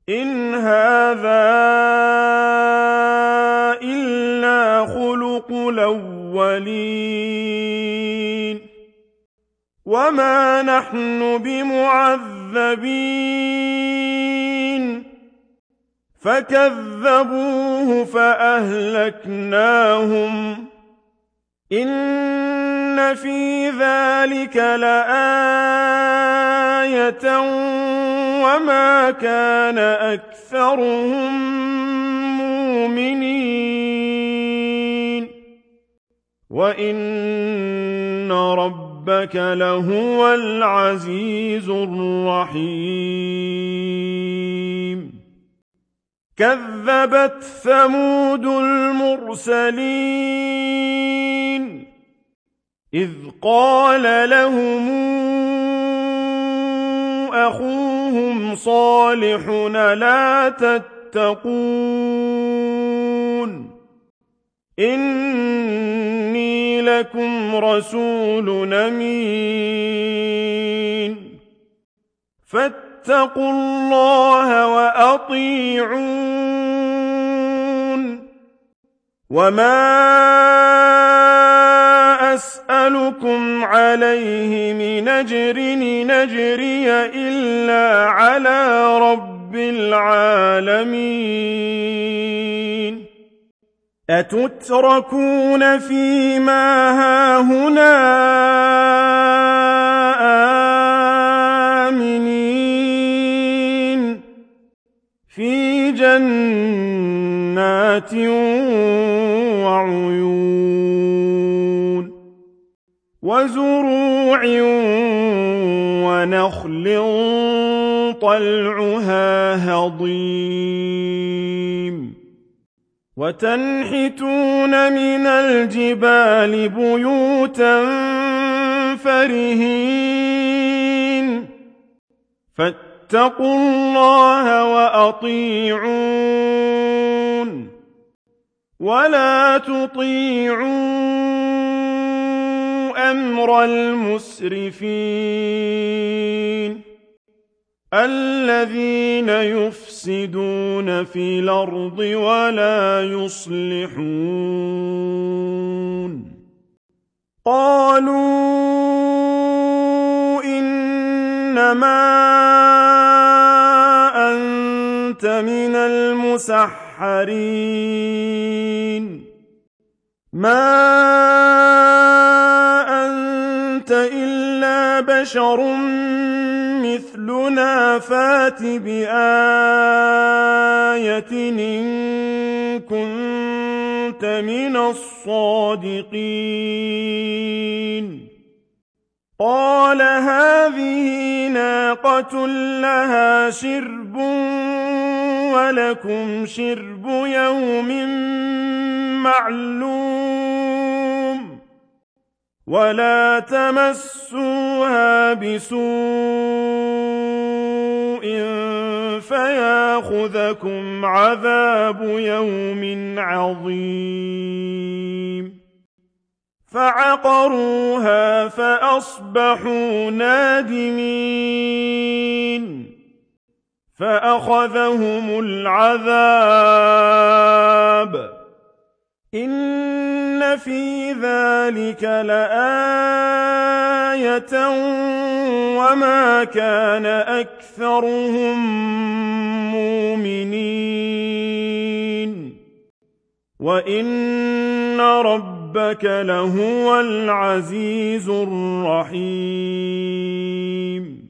إِنْ هَٰذَا إِلَّا خُلُقُ الْأَوَّلِينَ وَمَا نَحْنُ بِمُعَذَّبِينَ فَكَذَّبُوهُ فَأَهْلَكْنَاهُمْ ۗ إِنَّ فِي ذَٰلِكَ لَآيَةً وَمَا كَانَ أَكْثَرُهُم مُّؤْمِنِينَ وَإِنَّ رَبَّكَ لَهُوَ الْعَزِيزُ الرَّحِيمُ كَذَّبَتْ ثَمُودُ الْمُرْسَلِينَ إِذْ قَالَ لَهُمْ أَخُوهُمْ صَالِحٌ أَلَا تَتَّقُونَ إِنِّي لَكُمْ رَسُولٌ أَمِينٌ فَاتَّقُوا اللَّهَ وَأَطِيعُونِ وَمَا أَسْأَلُكُمْ عَلَيْهِ مِنْ أَجْرٍ إِنْ أَجْرِيَ إِلَّا عَلَىٰ رَبِّ الْعَالَمِينَ أَتُتْرَكُونَ فِي مَا هَاهُنَا آمِنِينَ فِي جَنَّاتٍ وَعُيُونٍ وَزُرُوعٍ وَنَخْلٍ طَلْعُهَا هَضِيمٌ وَتَنْحِتُونَ مِنَ الْجِبَالِ بُيُوتًا فَارِهِينَ فَاتَّقُوا اللَّهَ وَأَطِيعُونِ وَلَا تُطِيعُوا أَمْرَ الْمُسْرِفِينَ الَّذِينَ يُفْسِدُونَ فِي الْأَرْضِ وَلَا يُصْلِحُونَ قَالُوا إِنَّمَا أَنتَ مِنَ الْمُسَحَّرِينَ مَا أَنتَ إِلَّا بَشَرٌ مِّثْلُنَا فَأْتِ بِآيَةٍ إِن كُنتَ مِنَ الصَّادِقِينَ قَالَ هَٰذِهِ نَاقَةٌ لَّهَا شِرْبٌ وَلَكُمْ شِرْبُ يَوْمٍ مَّعْلُومٍ وَلَا تَمَسُّوهَا بِسُوءٍ فَيَأْخُذَكُمْ عَذَابُ يَوْمٍ عَظِيمٍ فَعَقَرُوهَا فَأَصْبَحُوا نَادِمِينَ فَأَخَذَهُمُ الْعَذَابُ إِنَّ فِي ذَلِكَ لَآيَةً وَمَا كَانَ أَكْثَرُهُم مُّؤْمِنِينَ وَإِنَّ رَبَّكَ لَهُوَ الْعَزِيزُ الرَّحِيمُ